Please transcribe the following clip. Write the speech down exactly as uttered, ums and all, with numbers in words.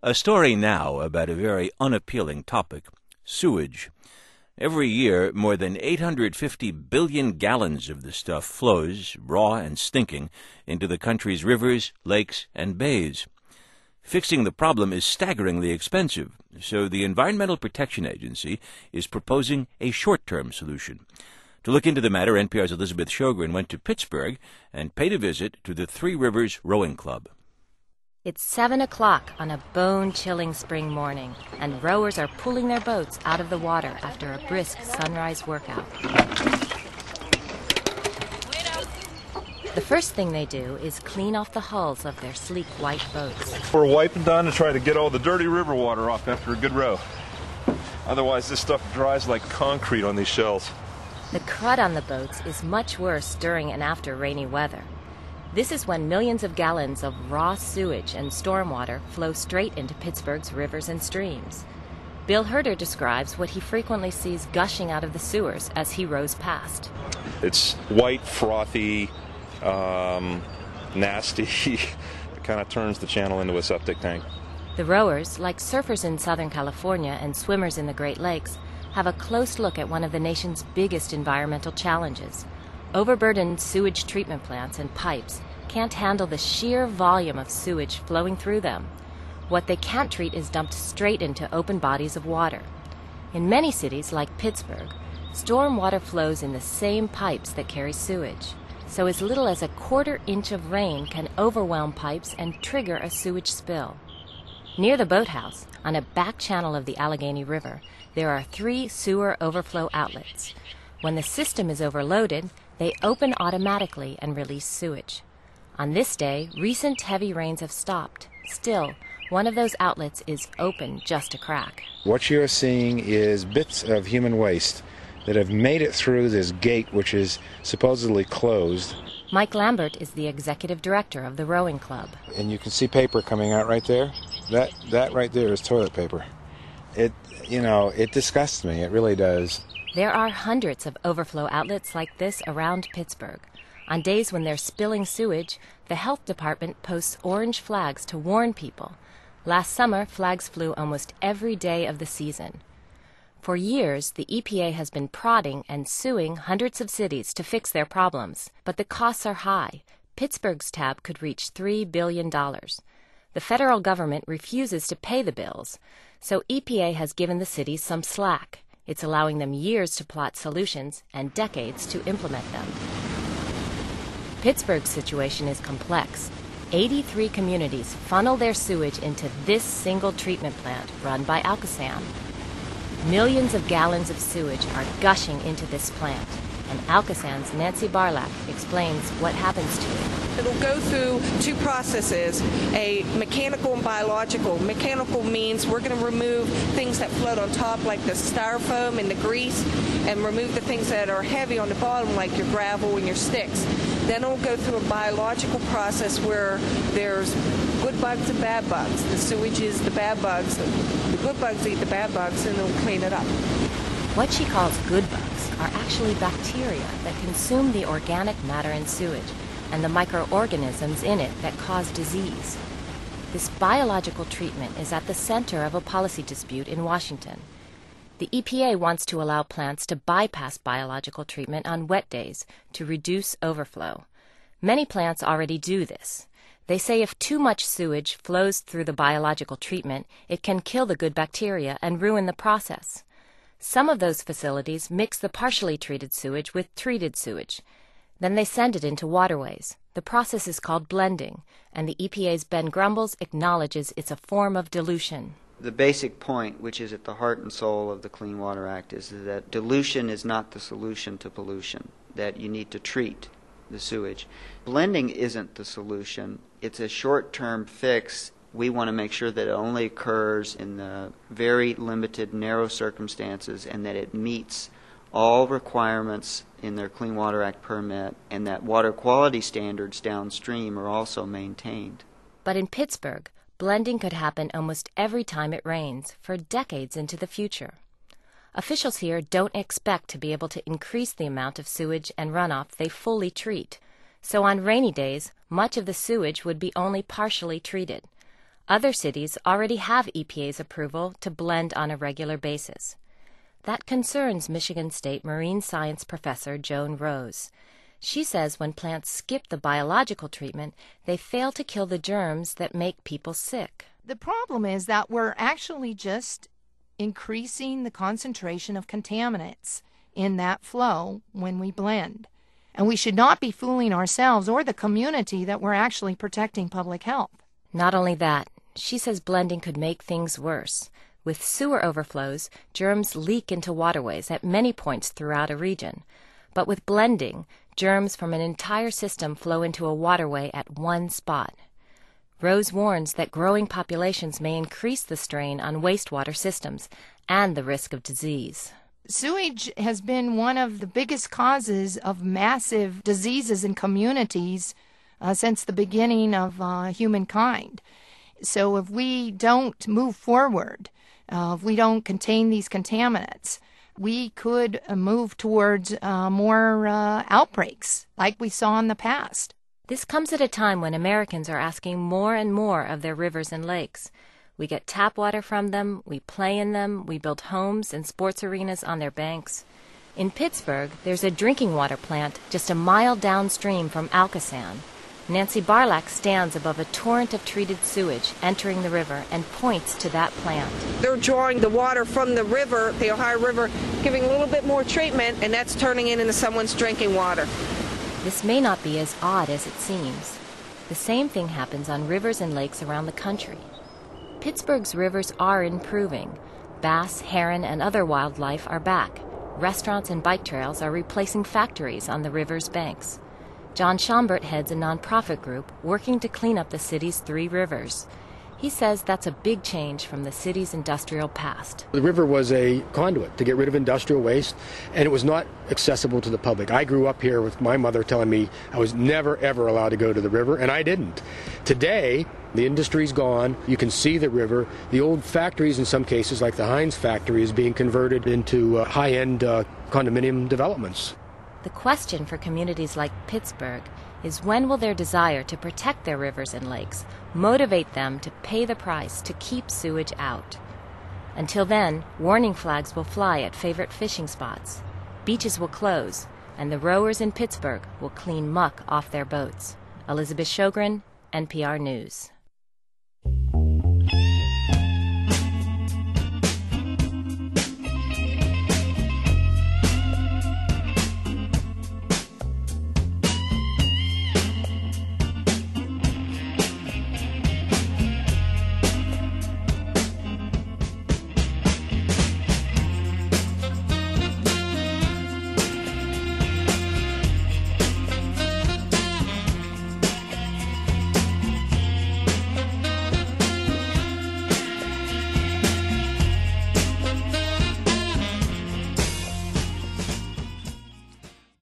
A story now about a very unappealing topic, sewage. Every year, more than eight hundred fifty billion gallons of the stuff flows, raw and stinking, into the country's rivers, lakes, and bays. Fixing the problem is staggeringly expensive, so the Environmental Protection Agency is proposing a short-term solution. To look into the matter, N P R's Elizabeth Sjogren went to Pittsburgh and paid a visit to the Three Rivers Rowing Club. It's seven o'clock on a bone-chilling spring morning, and rowers are pulling their boats out of the water after a brisk sunrise workout. The first thing they do is clean off the hulls of their sleek white boats. We're wiping down to try to get all the dirty river water off after a good row. Otherwise, this stuff dries like concrete on these shells. The crud on the boats is much worse during and after rainy weather. This is when millions of gallons of raw sewage and stormwater flow straight into Pittsburgh's rivers and streams. Bill Herder describes what he frequently sees gushing out of the sewers as he rows past. It's white, frothy, um, nasty. It kind of turns the channel into a septic tank. The rowers, like surfers in Southern California and swimmers in the Great Lakes, have a close look at one of the nation's biggest environmental challenges. Overburdened sewage treatment plants and pipes can't handle the sheer volume of sewage flowing through them. What they can't treat is dumped straight into open bodies of water. In many cities, like Pittsburgh, storm water flows in the same pipes that carry sewage, so as little as a quarter inch of rain can overwhelm pipes and trigger a sewage spill. Near the boathouse, on a back channel of the Allegheny River, there are three sewer overflow outlets. When the system is overloaded, they open automatically and release sewage. On this day, recent heavy rains have stopped. Still, one of those outlets is open just a crack. What you're seeing is bits of human waste that have made it through this gate, which is supposedly closed. Mike Lambert is the executive director of the rowing club. And you can see paper coming out right there. That that right there is toilet paper. It, you know, it disgusts me. It really does. There are hundreds of overflow outlets like this around Pittsburgh. On days when they're spilling sewage, the health department posts orange flags to warn people. Last summer, flags flew almost every day of the season. For years, the E P A has been prodding and suing hundreds of cities to fix their problems, but the costs are high. Pittsburgh's tab could reach three billion dollars. The federal government refuses to pay the bills, so E P A has given the cities some slack. It's allowing them years to plot solutions and decades to implement them. Pittsburgh's situation is complex. eighty-three communities funnel their sewage into this single treatment plant run by Alcosan. Millions of gallons of sewage are gushing into this plant, and Alcosan's Nancy Barlak explains what happens to it. It'll go through two processes, a mechanical and biological. Mechanical means we're going to remove things that float on top, like the styrofoam and the grease, and remove the things that are heavy on the bottom, like your gravel and your sticks. Then it'll go through a biological process where there's good bugs and bad bugs. The sewage is the bad bugs. The good bugs eat the bad bugs, and it'll clean it up. What she calls good bugs are actually bacteria that consume the organic matter in sewage and the microorganisms in it that cause disease. This biological treatment is at the center of a policy dispute in Washington. The E P A wants to allow plants to bypass biological treatment on wet days to reduce overflow. Many plants already do this. They say if too much sewage flows through the biological treatment, it can kill the good bacteria and ruin the process. Some of those facilities mix the partially treated sewage with treated sewage. Then they send it into waterways. The process is called blending, and the E P A's Ben Grumbles acknowledges it's a form of dilution. The basic point, which is at the heart and soul of the Clean Water Act, is that dilution is not the solution to pollution, that you need to treat the sewage. Blending isn't the solution. It's a short-term fix. We want to make sure that it only occurs in the very limited, narrow circumstances, and that it meets all requirements in their Clean Water Act permit, and that water quality standards downstream are also maintained. But in Pittsburgh, blending could happen almost every time it rains, for decades into the future. Officials here don't expect to be able to increase the amount of sewage and runoff they fully treat, so on rainy days, much of the sewage would be only partially treated. Other cities already have E P A's approval to blend on a regular basis. That concerns Michigan State marine science professor Joan Rose. She says when plants skip the biological treatment, they fail to kill the germs that make people sick. The problem is that we're actually just increasing the concentration of contaminants in that flow when we blend. And we should not be fooling ourselves or the community that we're actually protecting public health. Not only that, she says blending could make things worse. With sewer overflows, germs leak into waterways at many points throughout a region. But with blending, germs from an entire system flow into a waterway at one spot. Rose warns that growing populations may increase the strain on wastewater systems and the risk of disease. Sewage has been one of the biggest causes of massive diseases in communities uh, since the beginning of uh, humankind. So if we don't move forward, uh, if we don't contain these contaminants, we could uh, move towards uh, more uh, outbreaks like we saw in the past. This comes at a time when Americans are asking more and more of their rivers and lakes. We get tap water from them, we play in them, we build homes and sports arenas on their banks. In Pittsburgh, there's a drinking water plant just a mile downstream from Alcosan. Nancy Barlack stands above a torrent of treated sewage entering the river and points to that plant. They're drawing the water from the river, the Ohio River, giving a little bit more treatment, and that's turning it into someone's drinking water. This may not be as odd as it seems. The same thing happens on rivers and lakes around the country. Pittsburgh's rivers are improving. Bass, heron, and other wildlife are back. Restaurants and bike trails are replacing factories on the river's banks. John Schambert heads a nonprofit group working to clean up the city's three rivers. He says that's a big change from the city's industrial past. The river was a conduit to get rid of industrial waste, and it was not accessible to the public. I grew up here with my mother telling me I was never, ever allowed to go to the river, and I didn't. Today, the industry's gone. You can see the river. The old factories, in some cases, like the Heinz factory, is being converted into uh, high-end uh, condominium developments. The question for communities like Pittsburgh is when will their desire to protect their rivers and lakes motivate them to pay the price to keep sewage out? Until then, warning flags will fly at favorite fishing spots. Beaches will close, and the rowers in Pittsburgh will clean muck off their boats. Elizabeth Shogren, N P R News.